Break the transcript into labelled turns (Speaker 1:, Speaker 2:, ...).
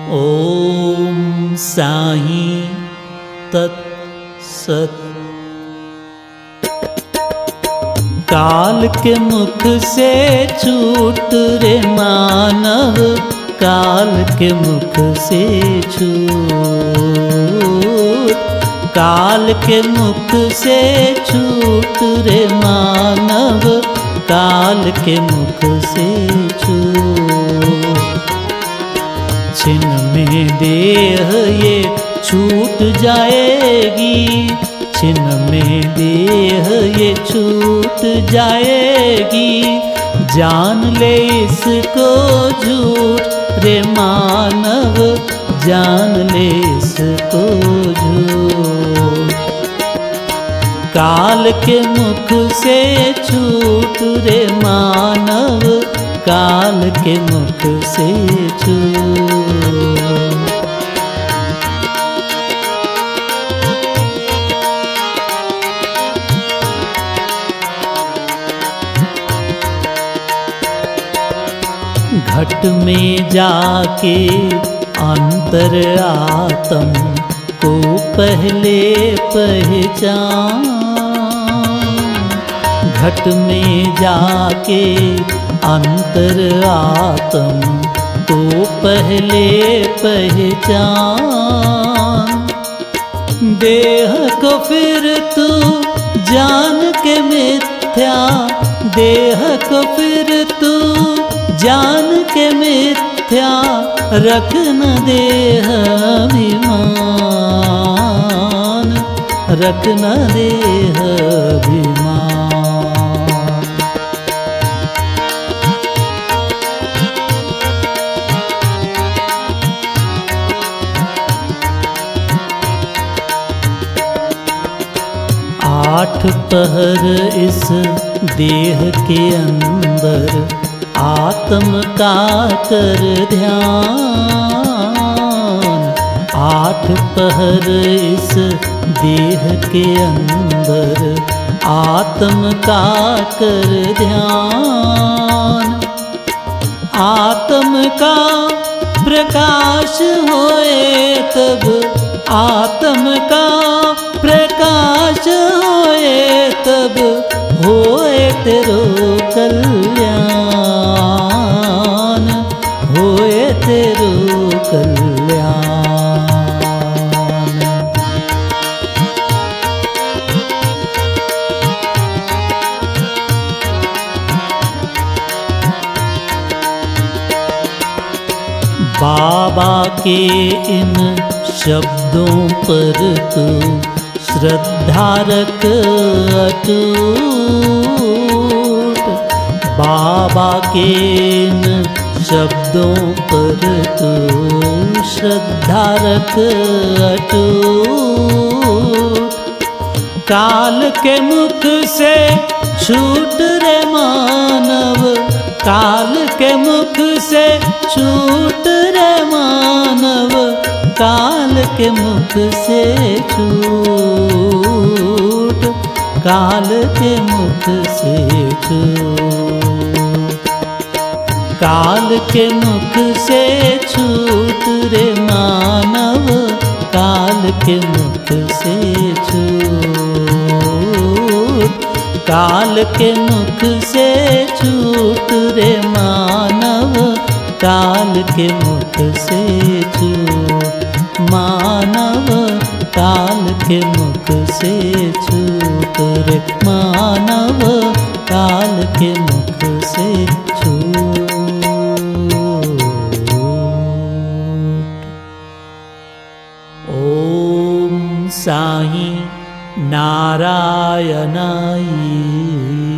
Speaker 1: ओम साईं तत्सत। काल के मुख से छूट रे मानव, काल के मुख से छूट, काल के मुख से छूट रे मानव, काल के मुख से छूट। छिन में देह ये छूट जाएगी, छिन में देह ये छूट जाएगी, जान ले इसको झूठ रे मानव, जान ले इसको झूठ। काल के मुख से छूट रे मानव, काल के मुख से छूट। घट में जाके अंतर आत्म को पहले पहचान, घट में जाके अंतर आत्म को पहले पहचान। देह को फिर तू जान के मिथ्या, देह को फिर तू जान के मिथ्या, रखन देह अभिमान, रखन देह अभिमान। आठ पहर इस देह के अंदर आत्म का कर ध्यान, आठ पहर इस देह के अंदर आत्म का कर ध्यान। आत्म का प्रकाश होए तब, आत्म का प्रकाश होए तब, होए तेरो कल्याण, होए तेरो कल्याण। बाबा के इन शब्दों पर तू श्रद्धा रख अटूट, बाबा के इन शब्दों पर तू श्रद्धा रख अटूट। काल के मुख से छूट रे मानव, काल के मुख से छूट रे मानव, काल के मुख से छूट, काल के मुख से छूट। काल के मुख से छूट रे मानव, काल के मुख से छूट, काल के मुख से छूट रे मानव, काल के मुख से छूट। मानव काल के मुख से छूट रे मानव, काल के मुख से छूट। ओम साईं नारायणाय।